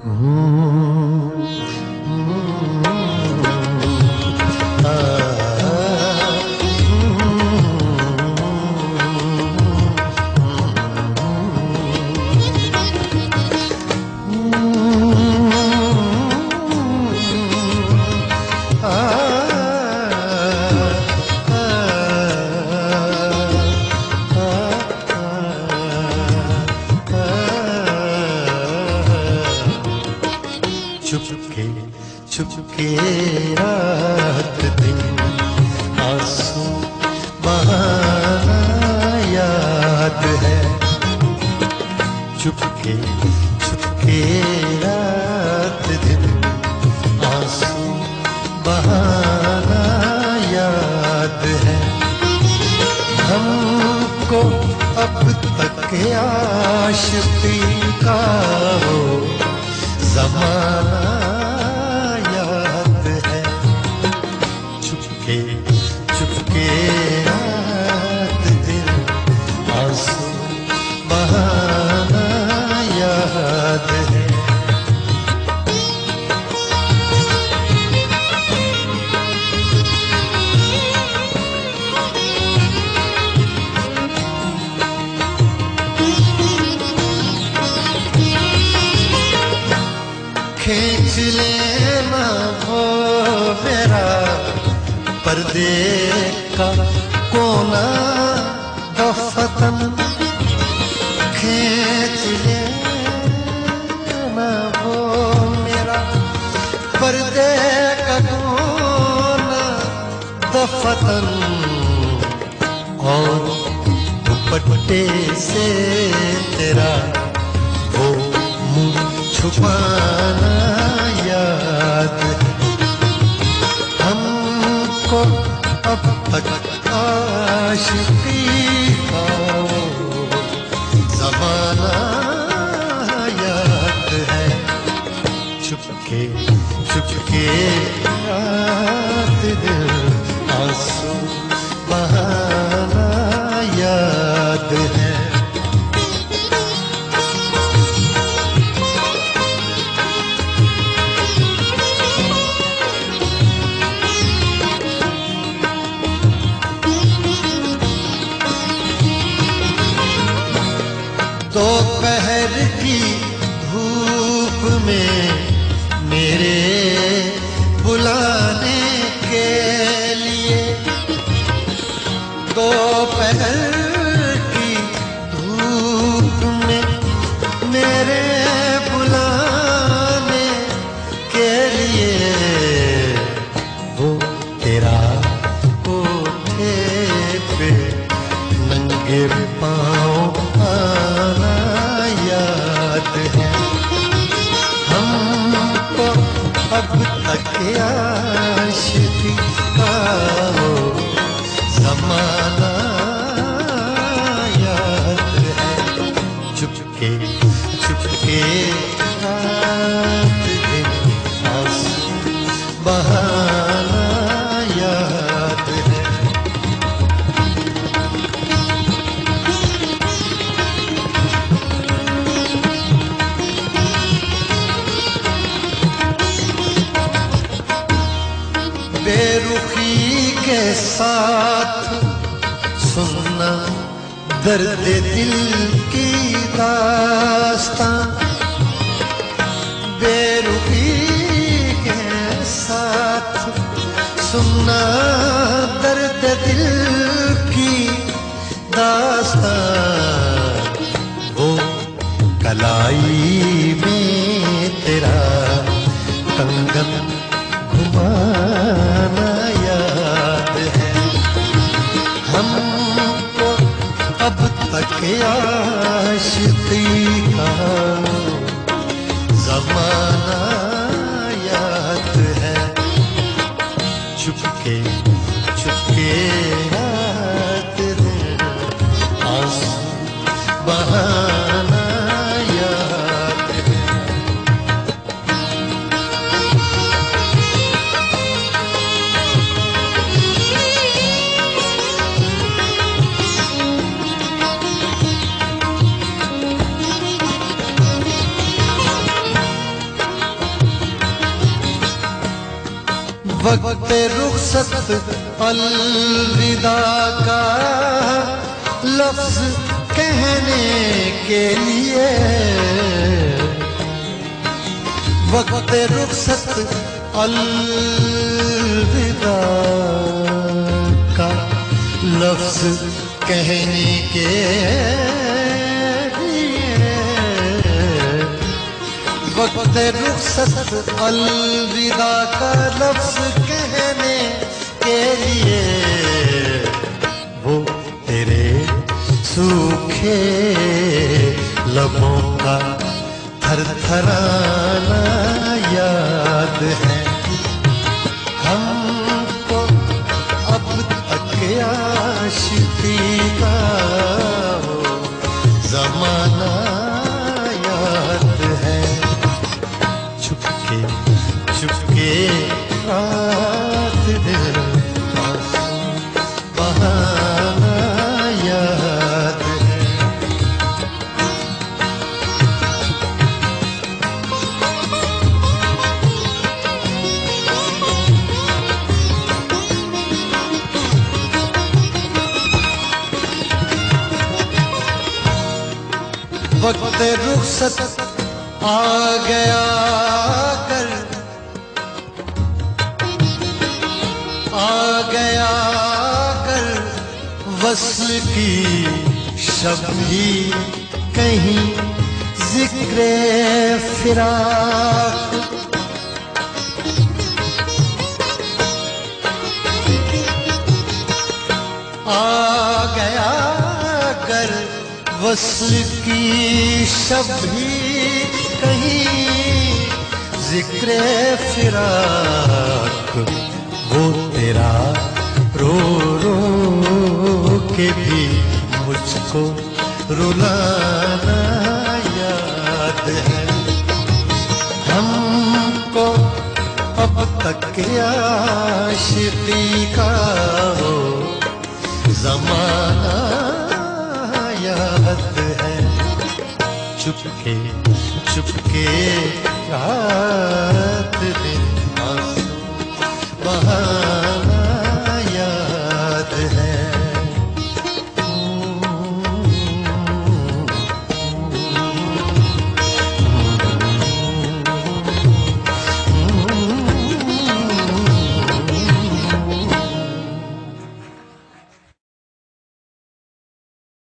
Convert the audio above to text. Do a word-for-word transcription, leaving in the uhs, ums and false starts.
चुपके चुपके रात दिन आंसू बहाना याद है। चुपके चुपके रात दिन आंसू बहाना याद है। हमको अब तक आशिकी का वो ज़माना याद है। चुपके चुपके रात दिन आंसू बहाना याद है। खींच लेना वो मेरा पर्दे का कोना दफतन। खींच लेना वो मेरा पर्दे का कोना दफतन। और दुपट्टे से तेरा वो मुंह छुपाना याद है। हमको अब तक आशिकी का वो ज़माना याद है। चुपके चुपके रात दिन आंसू बहाना याद है। दोपहर की धूप में मेरे बुलाने के लिए। दोपहर की धूप में मेरे बुलाने के लिए वो तेरा कोठे पे नंगे पाँव आना याद है। हमको अब तक आशिकी का वो ज़माना याद है। चुपके चुपके रात दिन आंसू बहाना याद है। बेरुखी के साथ सुनना दर्द दिल की दास्तां। बेरुखी के साथ सुनना दर्द दिल की दास्तां। वो कलाई में तेरा कंगन घुमाना याद है। हमको अब तक आशिकी का ज़माना याद है। चुपके चुपके रात दिन आंसू बहाना याद है। वक्त रुखसत अलविदा का लफ्ज कहने के लिए, वक्त रुखसत अलविदा का लफ्ज कहने के लिए, वक्त रुखसत अलविदा का लफ्ज कहने के लिए, वो तेरे सूखे लबों का थरथराना याद है। हमको अब तक आशिकी का वो ज़माना याद है। चुपके चुपके रात दिन आंसू बहाना याद है। वक्त रुखसत आ गया कर, आ गया कर वस्ल की शब भी कहीं जिक्रे फिराक, आ गया कर वस्ल की शब भी कहीं जिक्रे फिराक, वो तेरा रो रो के भी मुझको रुलाना याद है। हमको अब तक आशिकी का वो ज़माना याद है। चुपके चुपके रात दिन आंसू बहा